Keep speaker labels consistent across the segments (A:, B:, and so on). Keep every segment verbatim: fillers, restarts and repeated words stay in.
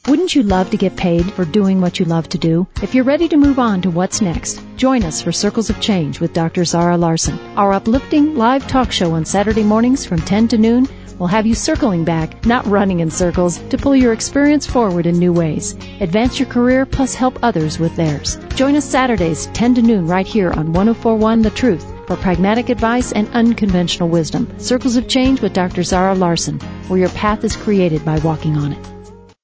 A: Wouldn't you love to get paid for doing what you love to do? If you're ready to move on to what's next, join us for Circles of Change with Doctor Zara Larson. Our uplifting live talk show on Saturday mornings from ten to noon will have you circling back, not running in circles, to pull your experience forward in new ways. Advance your career plus help others with theirs. Join us Saturdays ten to noon right here on one oh four point one The Truth for pragmatic advice and unconventional wisdom. Circles of Change with Doctor Zara Larson, where your path is created by walking on it.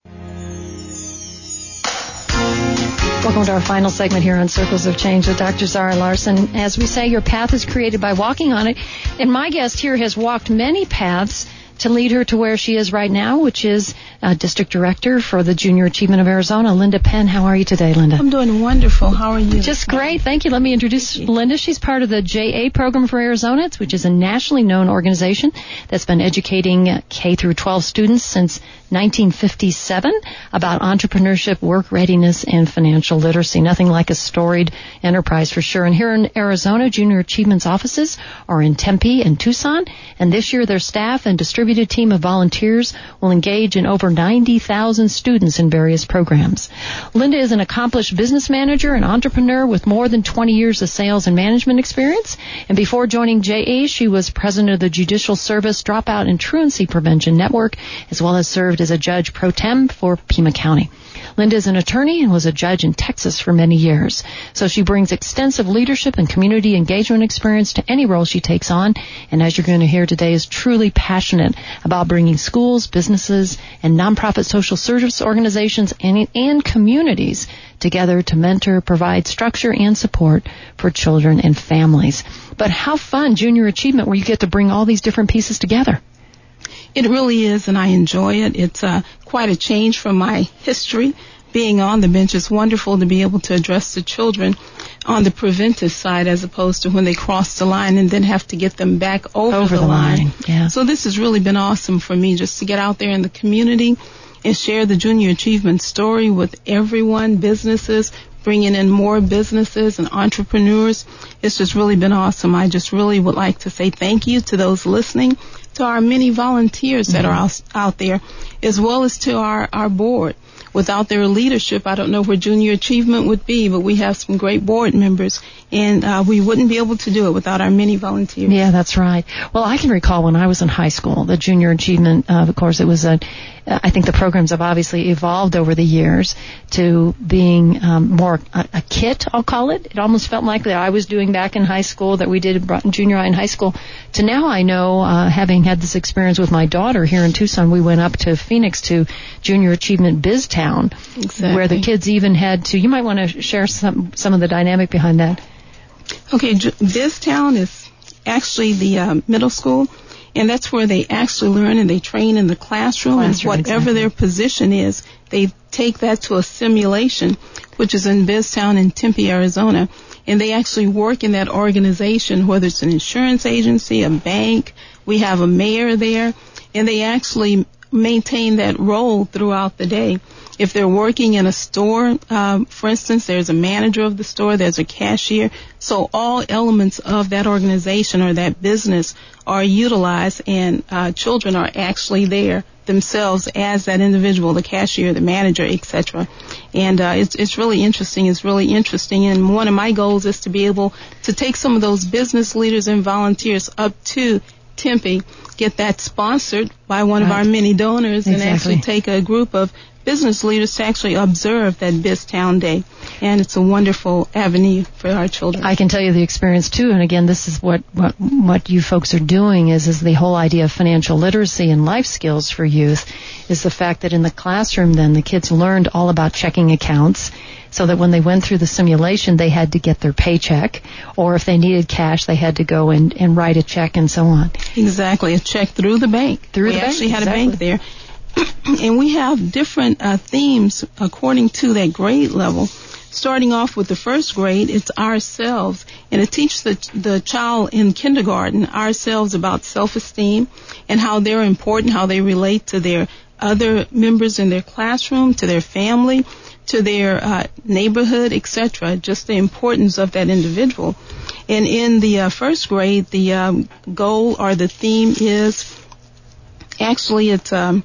A: Welcome to our final segment here on Circles of Change with Doctor Zara Larson. As we say, your path is created by walking on it. And my guest here has walked many paths to lead her to where she is right now, which is uh, District Director for the Junior Achievement of Arizona, Linda Penn. How are you today, Linda?
B: I'm doing wonderful. How are you?
A: Just great. Thank you. Let me introduce Linda. She's part of the J A program for Arizona, which is a nationally known organization that's been educating K through twelve students since nineteen fifty-seven about entrepreneurship, work readiness, and financial literacy. Nothing like a storied enterprise for sure. And here in Arizona, Junior Achievement's offices are in Tempe and Tucson, and this year their staff and distributed team of volunteers will engage in over ninety thousand students in various programs. Linda is an accomplished business manager and entrepreneur with more than twenty years of sales and management experience. And before joining J A, she was president of the Judicial Service Dropout and Truancy Prevention Network, as well as served as a judge pro tem for Pima County. Linda is an attorney and was a judge in Texas for many years. So she brings extensive leadership and community engagement experience to any role she takes on. And as you're going to hear today, is truly passionate about bringing schools, businesses, and nonprofit social service organizations and, and communities together to mentor, provide structure and support for children and families. But how fun, Junior Achievement, where you get to bring all these different pieces together.
B: It really is, and I enjoy it. It's uh, quite a change from my history. Being on the bench, it's wonderful to be able to address the children on the preventive side as opposed to when they cross the line and then have to get them back over,
A: over
B: the,
A: the line.
B: line.
A: Yeah.
B: So this has really been awesome for me, just to get out there in the community and share the Junior Achievement story with everyone, businesses, bringing in more businesses and entrepreneurs. It's just really been awesome. I just really would like to say thank you to those listening, to our many volunteers that mm-hmm. are out, out there, as well as to our, our board. Without their leadership, I don't know where Junior Achievement would be, but we have some great board members, and uh, we wouldn't be able to do it without our many volunteers.
A: Yeah, that's right. Well, I can recall when I was in high school, the Junior Achievement, uh, of course, it was a, I think the programs have obviously evolved over the years to being um, more a, a kit, I'll call it. It almost felt like that I was doing back in high school, that we did in junior high and high school, to now I know, uh, having had this experience with my daughter here in Tucson, we went up to Phoenix to Junior Achievement BizTown,
B: exactly.
A: where the kids even had to, you might want to share some, some of the dynamic behind that.
B: Okay, BizTown is actually the uh, middle school, and that's where they actually learn and they train in the classroom,
A: classroom
B: and whatever
A: exactly.
B: their position is, they take that to a simulation, which is in BizTown in Tempe, Arizona, and they actually work in that organization, whether it's an insurance agency, a bank, we have a mayor there, and they actually maintain that role throughout the day. If they're working in a store, um, for instance, there's a manager of the store, there's a cashier. So all elements of that organization or that business are utilized, and uh, children are actually there themselves as that individual, the cashier, the manager, et cetera. And uh, it's it's really interesting. It's really interesting. And one of my goals is to be able to take some of those business leaders and volunteers up to Tempe, get that sponsored by one right. of our many donors,
A: exactly.
B: and actually take a group of business leaders to actually observe that BizTown Day. And it's a wonderful avenue for our children.
A: I can tell you the experience too, and again, this is what, what, what you folks are doing is, is the whole idea of financial literacy and life skills for youth, is the fact that in the classroom then the kids learned all about checking accounts, so that when they went through the simulation, they had to get their paycheck, or if they needed cash, they had to go and, and write a check and so on.
B: Exactly, a check through the bank.
A: Through
B: we
A: the bank,
B: actually had
A: exactly.
B: a bank there. And we have different uh, themes according to that grade level. Starting off with the first grade, it's ourselves, and it teaches the, the child in kindergarten ourselves about self-esteem and how they're important, how they relate to their other members in their classroom, to their family, to their uh, neighborhood, et cetera, just the importance of that individual. And in the uh, first grade, the um, goal or the theme is, actually it's um,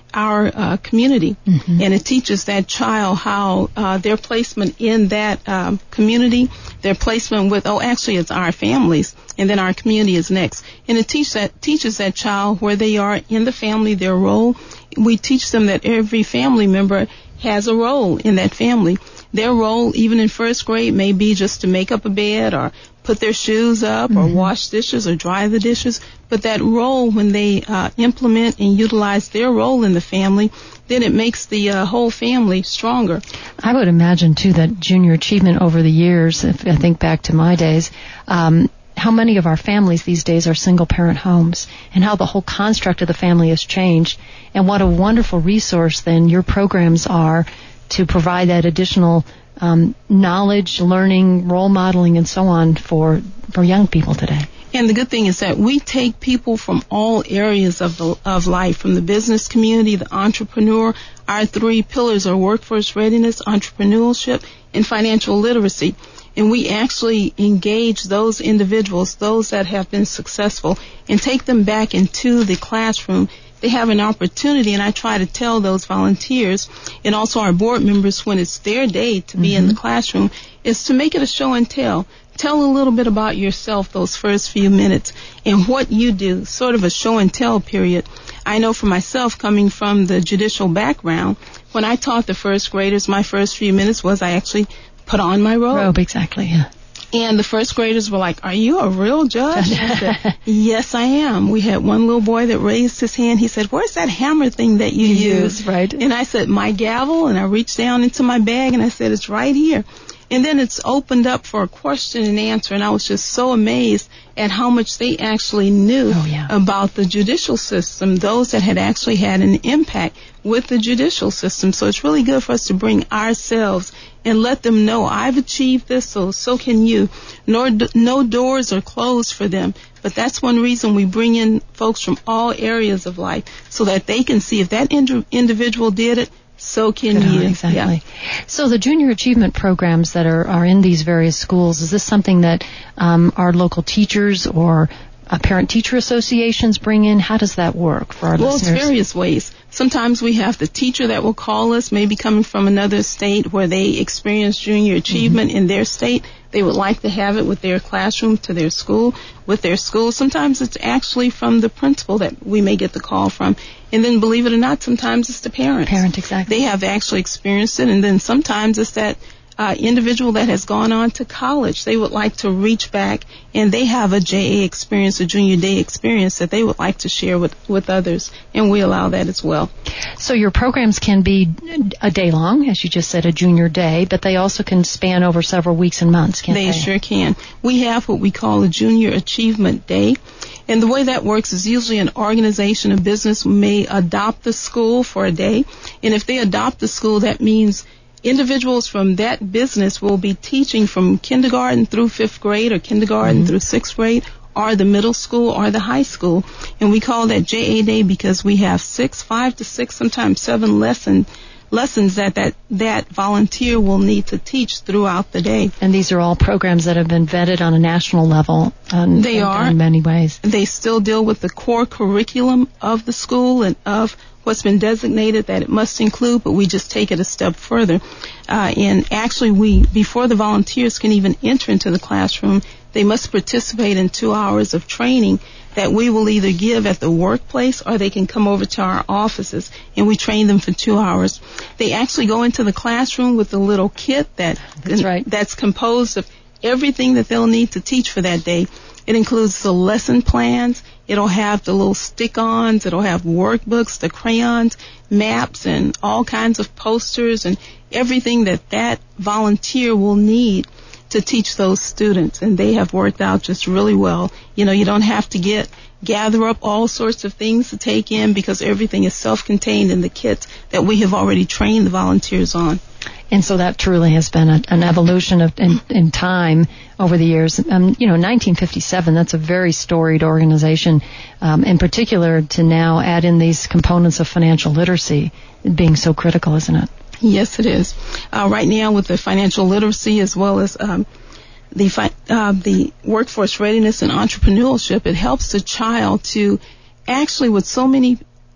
B: our uh, community,
A: mm-hmm.
B: and it teaches that child how uh, their placement in that um, community, their placement with, oh, actually it's our families, and then our community is next. And it teach that, teaches that child where they are in the family, their role. We teach them that every family member has a role in that family. Their role, even in first grade, may be just to make up a bed or put their shoes up, mm-hmm. or wash dishes or dry the dishes. But that role, when they uh, implement and utilize their role in the family, then it makes the uh, whole family stronger.
A: I would imagine, too, that junior achievement over the years, if I think back to my days, um, how many of our families these days are single-parent homes, and how the whole construct of the family has changed, and what a wonderful resource, then, your programs are to provide that additional um, knowledge, learning, role modeling, and so on for for young people today.
B: And the good thing is that we take people from all areas of the, of life, from the business community, the entrepreneur. Our three pillars are workforce readiness, entrepreneurship, and financial literacy. And we actually engage those individuals, those that have been successful, and take them back into the classroom. They have an opportunity, and I try to tell those volunteers and also our board members when it's their day to be mm-hmm. in the classroom, is to make it a show and tell. Tell a little bit about yourself those first few minutes and what you do, sort of a show and tell period. I know for myself, coming from the judicial background, when I taught the first graders, my first few minutes was I actually put on my robe.
A: Robe, exactly, yeah.
B: And the first graders were like, "Are you a real judge?" I said, "Yes, I am." We had one little boy that raised his hand. He said, "Where's that hammer thing that you,
A: you
B: use?"
A: use? Right.
B: And I said, "My gavel." And I reached down into my bag and I said, "It's right here." And then it's opened up for a question and answer, and I was just so amazed at how much they actually knew
A: oh, yeah.
B: about the judicial system, those that had actually had an impact with the judicial system. So it's really good for us to bring ourselves and let them know, I've achieved this, so so can you. Nor, no doors are closed for them. But that's one reason we bring in folks from all areas of life, so that they can see if that ind- individual did it, so can
A: Good
B: you.
A: On, exactly.
B: Yeah.
A: So the junior achievement programs that are, are in these various schools, is this something that um, our local teachers or uh, parent-teacher associations bring in? How does that work for our
B: well,
A: listeners?
B: Well, it's various ways. Sometimes we have the teacher that will call us, maybe coming from another state where they experience junior achievement mm-hmm. in their state. They would like to have it with their classroom, to their school, with their school. Sometimes it's actually from the principal that we may get the call from. And then, believe it or not, sometimes it's the parents.
A: Parent, exactly.
B: They have actually experienced it. And then sometimes it's that uh, individual that has gone on to college. They would like to reach back, and they have a J A experience, a junior day experience that they would like to share with, with others. And we allow that as well.
A: So your programs can be a day long, as you just said, a junior day, but they also can span over several weeks and months, can't they?
B: They sure can. We have what we call a junior achievement day. And the way that works is usually an organization, a business may adopt the school for a day. And if they adopt the school, that means individuals from that business will be teaching from kindergarten through fifth grade, or kindergarten mm-hmm. through sixth grade, or the middle school or the high school. And we call that J A Day because we have six, five to six, sometimes seven lesson, lessons that, that that volunteer will need to teach throughout the day.
A: And these are all programs that have been vetted on a national level. Um,
B: they
A: in,
B: are.
A: In many ways.
B: They still deal with the core curriculum of the school and of what's been designated that it must include, but we just take it a step further. Uh, and actually, we before the volunteers can even enter into the classroom, they must participate in two hours of training that we will either give at the workplace, or they can come over to our offices and we train them for two hours. They actually go into the classroom with a little kit that
A: that's, right.
B: that's composed of everything that they'll need to teach for that day. It includes the lesson plans. It'll have the little stick-ons. It'll have workbooks, the crayons, maps, and all kinds of posters and everything that that volunteer will need to teach those students. And they have worked out just really well. You know, you don't have to get gather up all sorts of things to take in because everything is self-contained in the kits that we have already trained the volunteers on.
A: And so that truly has been a, an evolution of in, in time over the years. Um, you know, nineteen fifty-seven, that's a very storied organization. Um, in particular, to now add in these components of financial literacy being so critical, isn't it?
B: Yes, it is. Uh, right now, with the financial literacy as well as um, the fi- uh, the workforce readiness and entrepreneurship, it helps the child to actually, with so many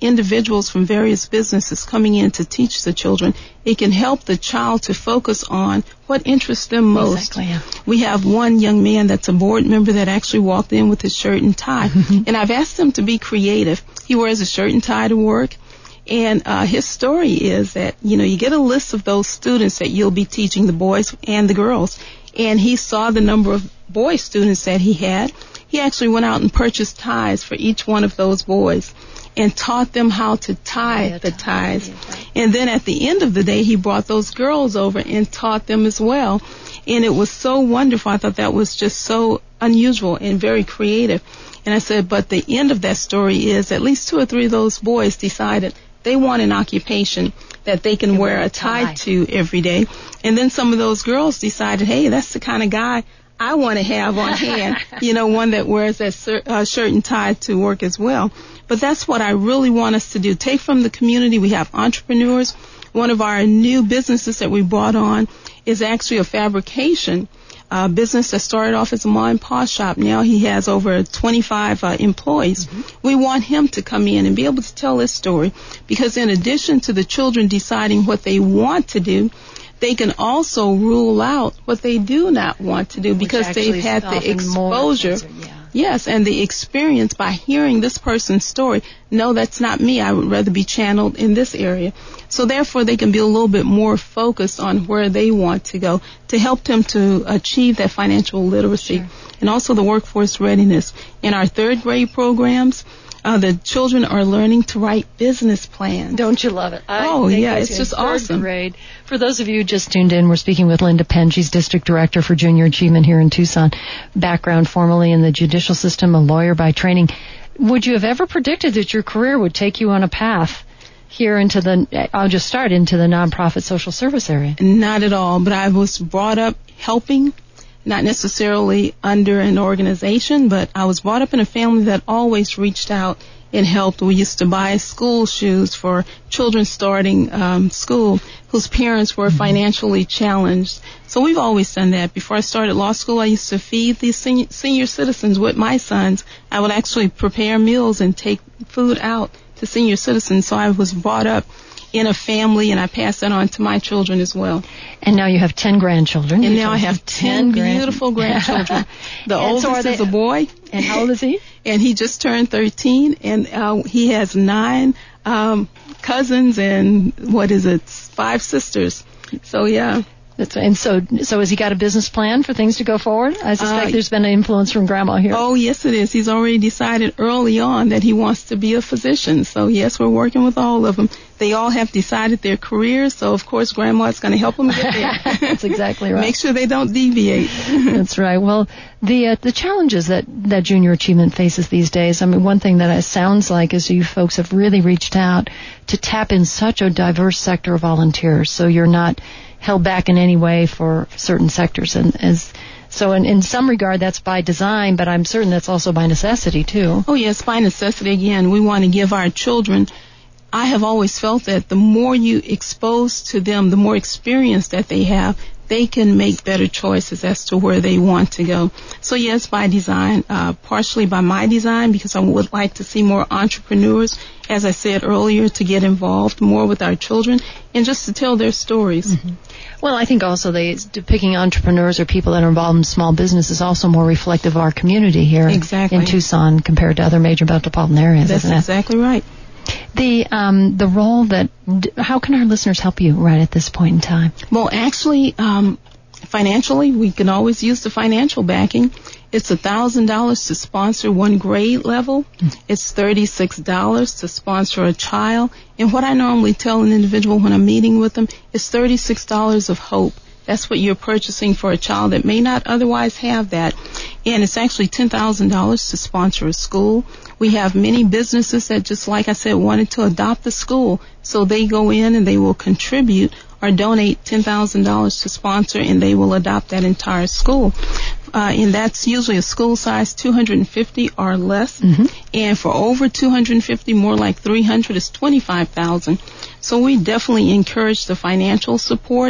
B: individuals from various businesses coming in to teach the children, it can help the child to focus on what interests them most.
A: Exactly, yeah.
B: We have one young man that's a board member that actually walked in with his shirt and tie, and I've asked him to be creative. He wears a shirt and tie to work, and uh, his story is that, you know, you get a list of those students that you'll be teaching, the boys and the girls, and he saw the number of boy students that he had. He actually went out and purchased ties for each one of those boys and taught them how to tie
A: Yeah,
B: the
A: tie,
B: ties.
A: yeah, tie.
B: And then at the end of the day, he brought those girls over and taught them as well. And it was so wonderful. I thought that was just so unusual and very creative. And I said, but the end of that story is at least two or three of those boys decided they want an occupation that they can wear a tie to every day. And then some of those girls decided, hey, that's the kind of guy I want to have on hand, you know, one that wears that sur- uh, shirt and tie to work as well. But that's what I really want us to do. Take from the community. We have entrepreneurs. One of our new businesses that we brought on is actually a fabrication uh, business that started off as a mom and pop shop. Now he has over twenty-five uh, employees. Mm-hmm. We want him to come in and be able to tell his story, because in addition to the children deciding what they want to do, they can also rule out what they do not want to do, because they've had the exposure. Yeah. Yes, and the experience by hearing this person's story. No, that's not me. I would rather be channeled in this area. So therefore, they can be a little bit more focused on where they want to go to help them to achieve that financial literacy. Sure. And also the workforce readiness. In our third grade programs, Uh, the children are learning to write business plans.
A: Don't you love it? I
B: oh,
A: think
B: yeah,
A: it's,
B: it's just
A: third
B: awesome.
A: Grade. For those of you who just tuned in, we're speaking with Linda Penn. She's District Director for Junior Achievement here in Tucson. Background formerly in the judicial system, a lawyer by training. Would you have ever predicted that your career would take you on a path here into the, I'll just start, into the nonprofit social service area?
B: Not at all, but I was brought up helping. Not necessarily under an organization, but I was brought up in a family that always reached out and helped. We used to buy school shoes for children starting um, school whose parents were financially challenged. So we've always done that. Before I started law school, I used to feed these senior, senior citizens with my sons. I would actually prepare meals and take food out to senior citizens. So I was brought up in a family, and I pass that on to my children as well.
A: And now you have ten grandchildren.
B: And now I have ten, ten beautiful grand- grandchildren. The and oldest so is a boy.
A: And how old is he?
B: And he just turned thirteen, and uh, he has nine um, cousins and, what is it, five sisters. So, yeah.
A: That's, and so, so has he got a business plan for things to go forward? I suspect uh, there's been an influence from Grandma here.
B: Oh, yes, it is. He's already decided early on that he wants to be a physician. So, yes, we're working with all of them. They all have decided their careers, so, of course, Grandma's going to help them get there.
A: That's exactly right.
B: Make sure they don't deviate.
A: That's right. Well, the uh, the challenges that, that Junior Achievement faces these days, I mean, one thing that it sounds like is you folks have really reached out to tap in such a diverse sector of volunteers, so you're not held back in any way for certain sectors. And as so in, in some regard, that's by design, but I'm certain that's also by necessity, too.
B: Oh, yes, by necessity. Again, we want to give our children, I have always felt that the more you expose to them, the more experience that they have, they can make better choices as to where they want to go. So, yes, by design, uh, partially by my design, because I would like to see more entrepreneurs, as I said earlier, to get involved more with our children and just to tell their stories.
A: Mm-hmm. Well, I think also they picking entrepreneurs or people that are involved in small business is also more reflective of our community here
B: exactly.
A: in Tucson compared to other major metropolitan areas.
B: That's
A: isn't it?
B: Exactly right.
A: The um, the role that, how can our listeners help you right at this point in time?
B: Well, actually, um, financially, we can always use the financial backing. It's one thousand dollars to sponsor one grade level. It's thirty-six dollars to sponsor a child. And what I normally tell an individual when I'm meeting with them is thirty-six dollars of hope. That's what you're purchasing for a child that may not otherwise have that. And it's actually ten thousand dollars to sponsor a school. We have many businesses that, just like I said, wanted to adopt the school. So they go in and they will contribute or donate ten thousand dollars to sponsor, and they will adopt that entire school. Uh, and that's usually a school size two hundred fifty or less. Mm-hmm. And for over two hundred fifty, more like three hundred, is twenty-five thousand. So we definitely encourage the financial support.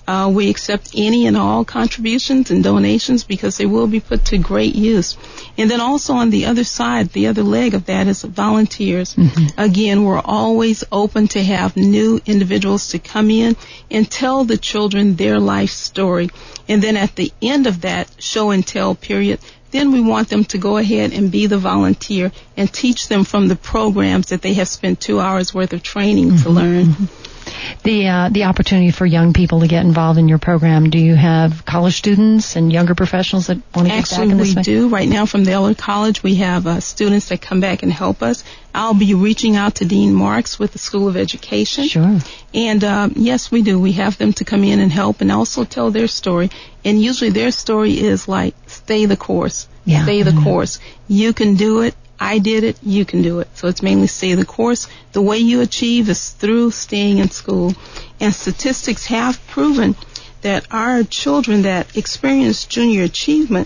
B: Uh, we accept any and all contributions and donations because they will be put to great use. And then also on the other side, the other leg of that is volunteers. Mm-hmm. Again, we're always open to have new individuals to come in and tell the children their life story. And then at the end of that show and tell period, then we want them to go ahead and be the volunteer and teach them from the programs that they have spent two hours worth of training mm-hmm. to learn. Mm-hmm.
A: The uh, the opportunity for young people to get involved in your program. Do you have college students and younger professionals that want to get
B: Actually,
A: back in this
B: we
A: way?
B: do. Right now from the Eller College, we have uh, students that come back and help us. I'll be reaching out to Dean Marks with the School of Education.
A: Sure.
B: And um, yes, we do. We have them to come in and help and also tell their story. And usually their story is like, stay the course.
A: Yeah.
B: Stay the
A: mm-hmm.
B: course. You can do it. I did it, you can do it. So it's mainly stay the course. The way you achieve is through staying in school. And statistics have proven that our children that experience junior achievement,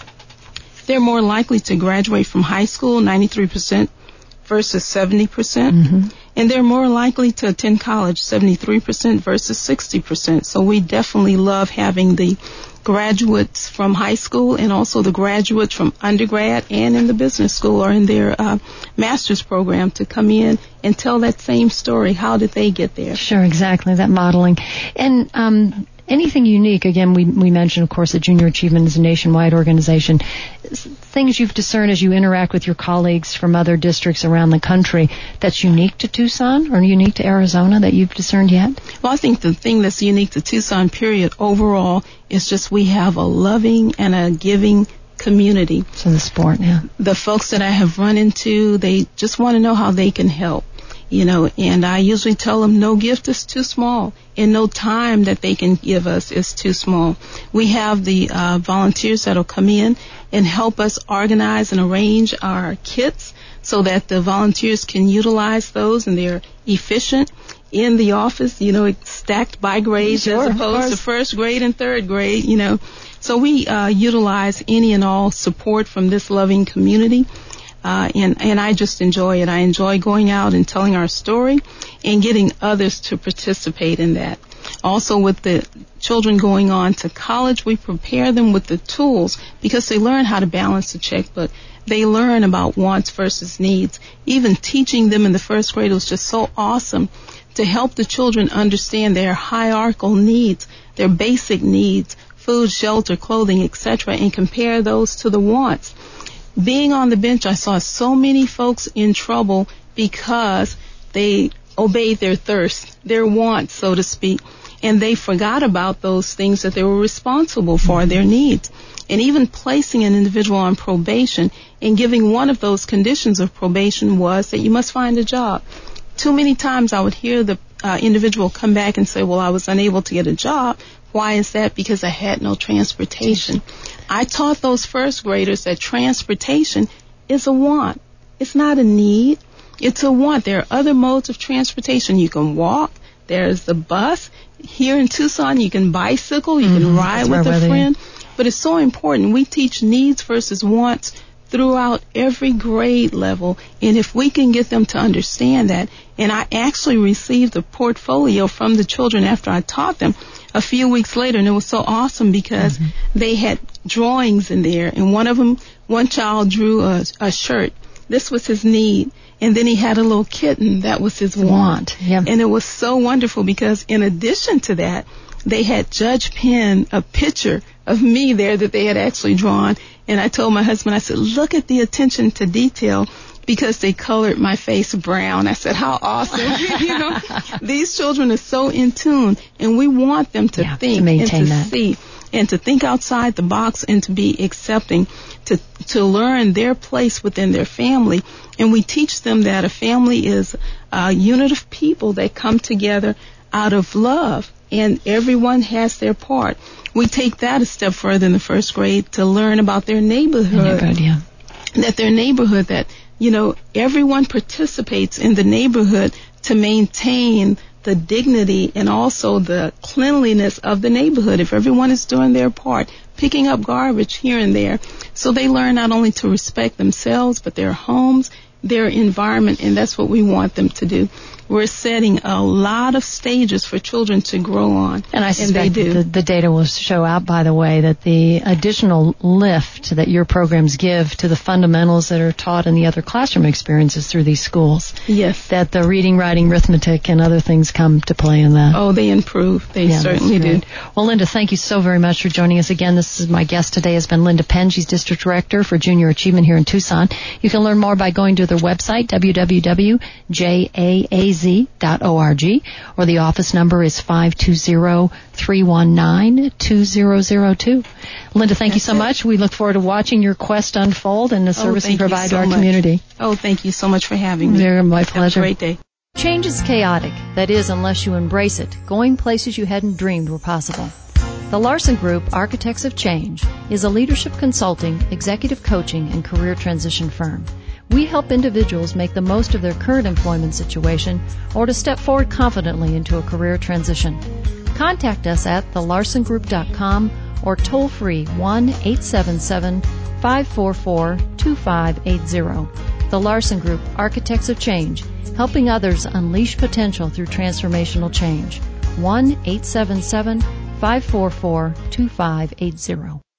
B: they're more likely to graduate from high school, ninety-three percent versus seventy percent. Mm-hmm. And they're more likely to attend college, seventy-three percent versus sixty percent. So we definitely love having the graduates from high school and also the graduates from undergrad and in the business school or in their uh, master's program to come in and tell that same story. How did they get there?
A: Sure, exactly, that modeling. And um, anything unique, again, we, we mentioned, of course, that Junior Achievement is a nationwide organization. Things you've discerned as you interact with your colleagues from other districts around the country that's unique to Tucson or unique to Arizona that you've discerned yet?
B: Well, I think the thing that's unique to Tucson, period, overall, is just we have a loving and a giving community.
A: So the sport, yeah.
B: The folks that I have run into, they just want to know how they can help. You know, and I usually tell them no gift is too small and no time that they can give us is too small. We have the uh, volunteers that will come in and help us organize and arrange our kits so that the volunteers can utilize those and they're efficient in the office, you know, stacked by grades
A: sure,
B: as opposed to first grade and third grade, you know. So we uh, utilize any and all support from this loving community. Uh, and, and I just enjoy it. I enjoy going out and telling our story and getting others to participate in that. Also, with the children going on to college, we prepare them with the tools because they learn how to balance the checkbook. They learn about wants versus needs. Even teaching them in the first grade was just so awesome to help the children understand their hierarchical needs, their basic needs, food, shelter, clothing, et cetera, and compare those to the wants. Being on the bench, I saw so many folks in trouble because they obeyed their thirst, their wants, so to speak, and they forgot about those things that they were responsible for, their needs. And even placing an individual on probation and giving one of those conditions of probation was that you must find a job. Too many times I would hear the uh, individual come back and say, well, I was unable to get a job. Why is that? Because I had no transportation. I taught those first graders that transportation is a want. It's not a need. It's a want. There are other modes of transportation. You can walk. There's the bus. Here in Tucson, you can bicycle. You mm-hmm. can ride with a friend. But it's so important. We teach needs versus wants throughout every grade level. And if we can get them to understand that, and I actually received a portfolio from the children after I taught them a few weeks later, and it was so awesome because mm-hmm. they had drawings in there, and one of them, one child drew a, a shirt. This was his need, and then he had a little kitten. That was his want. want. Yep. And it was so wonderful because in addition to that, they had Judge Penn a picture of me there that they had actually drawn, and I told my husband, I said, look at the attention to detail because they colored my face brown. I said, how awesome. You know, these children are so in tune, and we want them to yeah, think to and to that. see and to think outside the box and to be accepting, to to learn their place within their family. And we teach them that a family is a unit of people that come together out of love, and everyone has their part. We take that a step further in the first grade to learn about their neighborhood.
A: Good, yeah.
B: That their neighborhood, that, you know, everyone participates in the neighborhood to maintain the dignity and also the cleanliness of the neighborhood. If everyone is doing their part, picking up garbage here and there, so they learn not only to respect themselves, but their homes, their environment, and that's what we want them to do. we're setting a lot of stages for children to grow on.
A: And I
B: and they
A: suspect
B: do.
A: The, the data will show out, by the way, that the additional lift that your programs give to the fundamentals that are taught in the other classroom experiences through these schools,
B: yes,
A: that the reading, writing, arithmetic, and other things come to play in that.
B: Oh, they improve. They
A: yeah,
B: certainly do.
A: Well, Linda, thank you so very much for joining us again. This is my guest today has been Linda Penn. She's District Director for Junior Achievement here in Tucson. You can learn more by going to their website, w w w dot j a a z dot org, or the office number is five two zero, three one nine, two zero zero two. Linda, thank
B: That's
A: you so
B: it.
A: much. We look forward to watching your quest unfold and the service
B: oh,
A: you provide
B: so
A: to our
B: much.
A: community.
B: Oh, thank you so much for having me.
A: Very, my pleasure.
B: Have a great day.
A: Change is chaotic. That is, unless you embrace it, going places you hadn't dreamed were possible. The Larson Group, Architects of Change, is a leadership consulting, executive coaching, and career transition firm. We help individuals make the most of their current employment situation or to step forward confidently into a career transition. Contact us at the larson group dot com or toll free one eight seven seven, five four four, two five eight zero. The Larson Group, Architects of Change, helping others unleash potential through transformational change. one eight seven seven, five four four, two five eight zero.